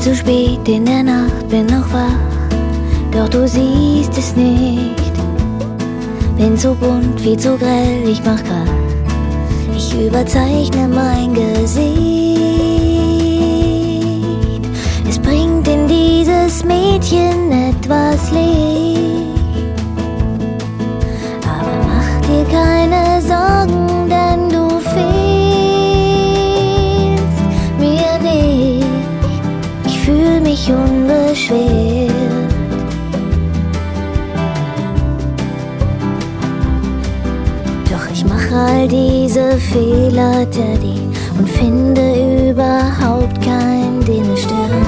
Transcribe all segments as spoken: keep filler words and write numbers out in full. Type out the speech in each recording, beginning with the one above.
zu spät in der Nacht, bin noch wach, doch du siehst es nicht. Bin zu bunt, viel zu grell, ich mach Krach, ich überzeichne mein Gesicht. Es bringt in dieses Mädchen etwas Licht. Aber mach dir keine Sorgen, denn du fehlst mir nicht. Ich fühl mich unbeschwert. Doch ich mach all diese Fehler, Daddy, und finde überhaupt keinen, den es stört.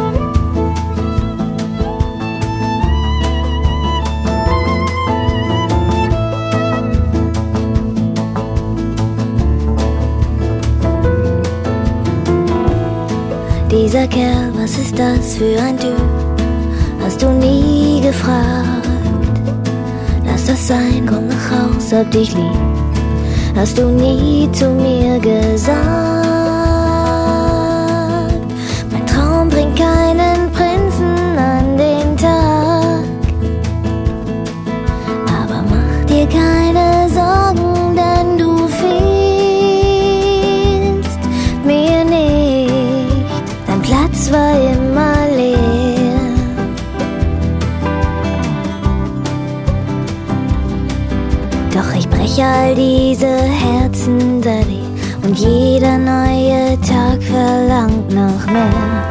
Dieser Kerl, was ist das für ein Typ? Hast du nie gefragt? Lass das sein, komm nach Haus, hab dich lieb. Hast du nie zu mir gesagt? Mein Traum bringt keinen Prinzen an den Tag. Aber mach dir keine Sorgen, denn du fehlst mir nicht. Dein Platz war immer leer. Doch ich brech all diese Herzen, Daddy, und jeder neue Tag verlangt nach mehr.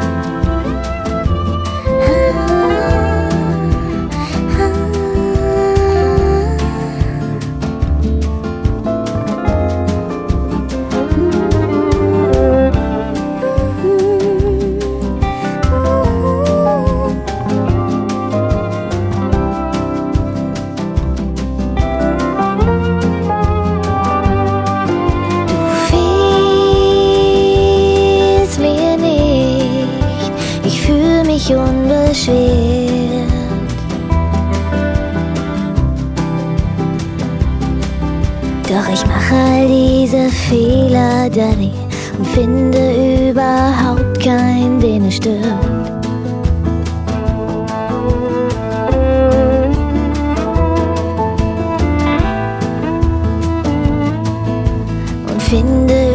Unbeschwert. Doch ich mach all diese Fehler, Daddy, und finde überhaupt keinen, den es stört. Und finde